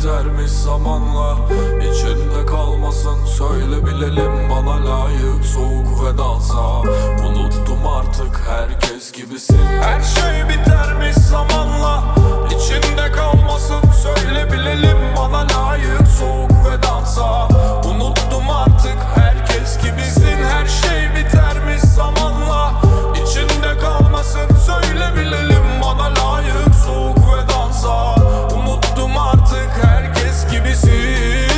bitermiş zamanla, içinde kalmasın söyle bilelim. Bana layık soğuk vedansa, unuttum artık herkes gibisin. Her şey bitermiş zamanla, içinde kalmasın söyle bilelim. Bana layık soğuk vedansa, unuttum artık herkes gibisin. Her şey bitermiş zamanla, içinde kalmasın söyle bilelim. Bana layık soğuk vedansa, unuttum artık herkes gibisin.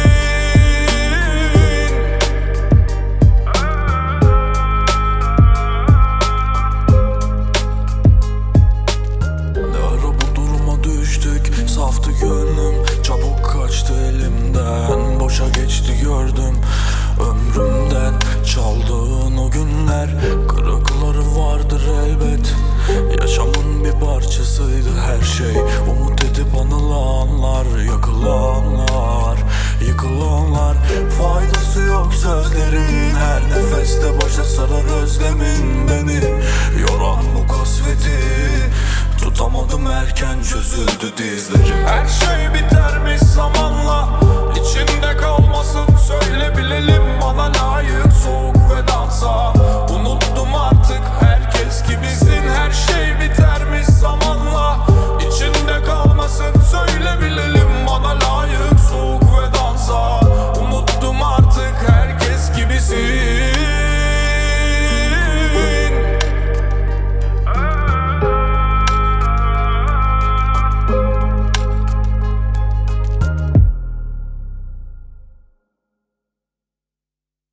Ne ara bu duruma düştük, saftı gönlüm, çabuk kaçtı elimden. Boşa geçti gördüm ömrümden, çaldığın o günler. Kırıkları vardır elbet, yaşamın bir parçasıydı her şey. Umut edip anılanlar, yakılanlar, yıkılanlar. Faydası yok sözlerin, her nefeste başa sarar özlemin beni. Yoran bu kasveti tutamadım, erken çözüldü dizlerim.